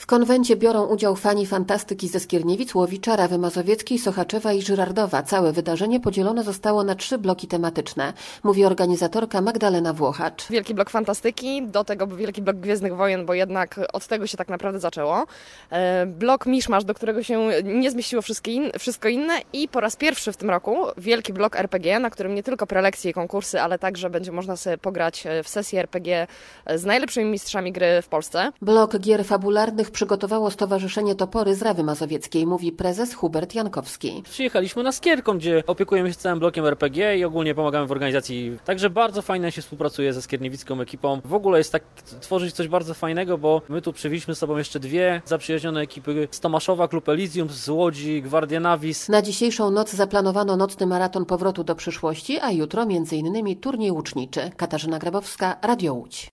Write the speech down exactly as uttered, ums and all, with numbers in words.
konwencie biorą udział fani fantastyki ze Skierniewic, Łowicza, Rawy Mazowieckiej, Sochaczewa i Żyrardowa. Całe wydarzenie podzielone zostało na trzy bloki tematyczne, mówi organizatorka Magdalena Włochacz. Wielki blok fantastyki, do tego wielki blok Gwiezdnych Wojen, bo jednak od tego się tak naprawdę zaczęło. Blok Miszmasz, do którego się nie zmieściło wszystko inne i po raz pierwszy w tym roku wielki blok er pe gie, na którym nie tylko prelekcje i konkursy, ale także będzie można sobie pograć w sesji er pe gie z najlepszymi mistrzami gry w Polsce. Blok gier fabularnych przygotowało Stowarzyszenie Topory z Rawy Mazowieckiej, mówi prezes Hubert Jankowski. Przyjechaliśmy na Skierką, gdzie opiekujemy się całym blokiem er pe gie i ogólnie pomagamy w organizacji. Także bardzo fajnie się współpracuje ze skierniewicką ekipą. W ogóle jest tak tworzyć coś bardzo fajnego, bo my tu przywieźliśmy z sobą jeszcze dwie zaprzyjaźnione ekipy z Tomaszowa, Klub Elysium, z Łodzi, Guardia Navis. Na dzisiejszą noc zaplanowano nocny maraton powrotu do przyszłości, a jutro między innymi turniej łuczniczy. Katarzyna Grabowska, Radio Łódź.